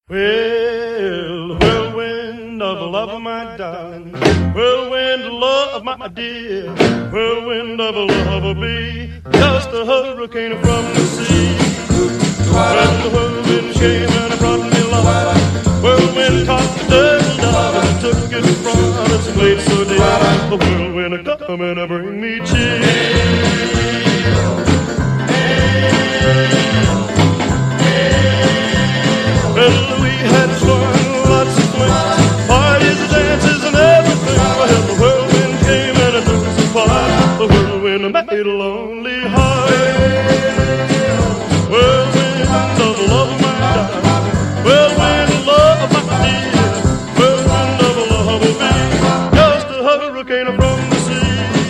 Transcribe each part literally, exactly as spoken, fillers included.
Well, the whirlwind of the love of my darling, whirlwind of love of my dear, whirlwind of a love of me, just a hurricane from the sea. When the whirlwind came and it brought me love, whirlwind caught the devil down and took it from its place so dear. The whirlwind a come and a bring me cheer. Well, we had fun, lots of fun, parties, dances, and everything. Well, the whirlwind came and it took us apart. The whirlwind made a lonely heart. Whirlwind of the love of my darling, whirlwind of love of my dear, whirlwind of the love of me, just a hurricane from the sea.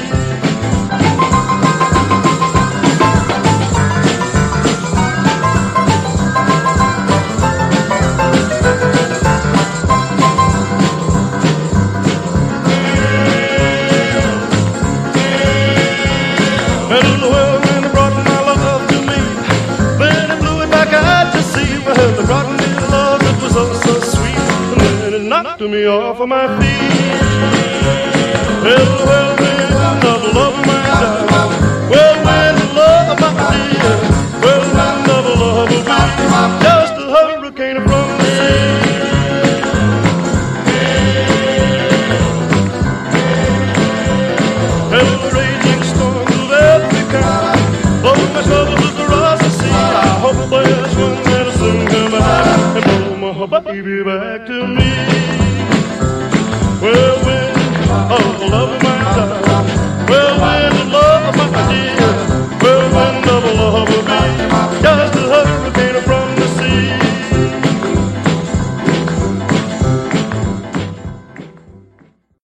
Knocked me off of my feet. Well, the whirlwind of the love of my darling, whirlwind of love of my dear, whirlwind of the love of me, just a hurricane from the sea. Well, the raging storms of every kind blow my troubles with the rosy sea. I hope there's one that'll soon come by and blow my baby back to me. Whirlwind of the love of my darling, whirlwind of love of my dear, whirlwind of the love of me, just a